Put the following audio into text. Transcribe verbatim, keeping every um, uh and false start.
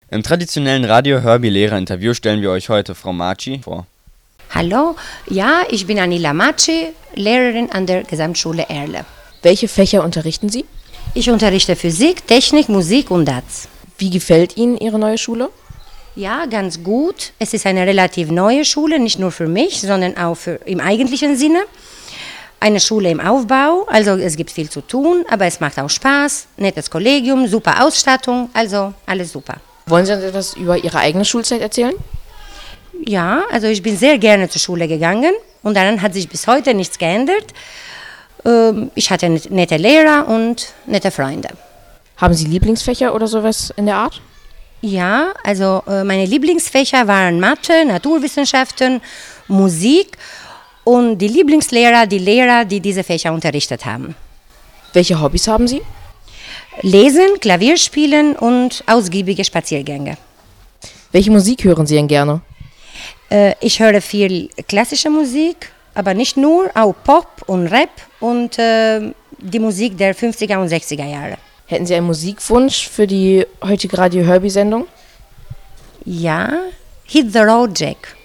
Im traditionellen Radio-Hörbi-Lehrer-Interview stellen wir euch heute Frau Maci vor. Hallo, ja, ich bin Anila Maci, Lehrerin an der Gesamtschule Erle. Welche Fächer unterrichten Sie? Ich unterrichte Physik, Technik, Musik und D A Z. Wie gefällt Ihnen Ihre neue Schule? Ja, ganz gut. Es ist eine relativ neue Schule, nicht nur für mich, sondern auch für, im eigentlichen Sinne. Eine Schule im Aufbau, also es gibt viel zu tun, aber es macht auch Spaß. Nettes Kollegium, super Ausstattung, also alles super. Wollen Sie uns etwas über Ihre eigene Schulzeit erzählen? Ja, also ich bin sehr gerne zur Schule gegangen und daran hat sich bis heute nichts geändert. Ich hatte nette Lehrer und nette Freunde. Haben Sie Lieblingsfächer oder sowas in der Art? Ja, also meine Lieblingsfächer waren Mathe, Naturwissenschaften, Musik und die Lieblingslehrer, die Lehrer, die diese Fächer unterrichtet haben. Welche Hobbys haben Sie? Lesen, Klavier spielen und ausgiebige Spaziergänge. Welche Musik hören Sie denn gerne? Äh, ich höre viel klassische Musik, aber nicht nur, auch Pop und Rap und äh, die Musik der fünfziger und sechziger Jahre. Hätten Sie einen Musikwunsch für die heutige Radio-Hörbi-Sendung? Ja, Hit the Road Jack.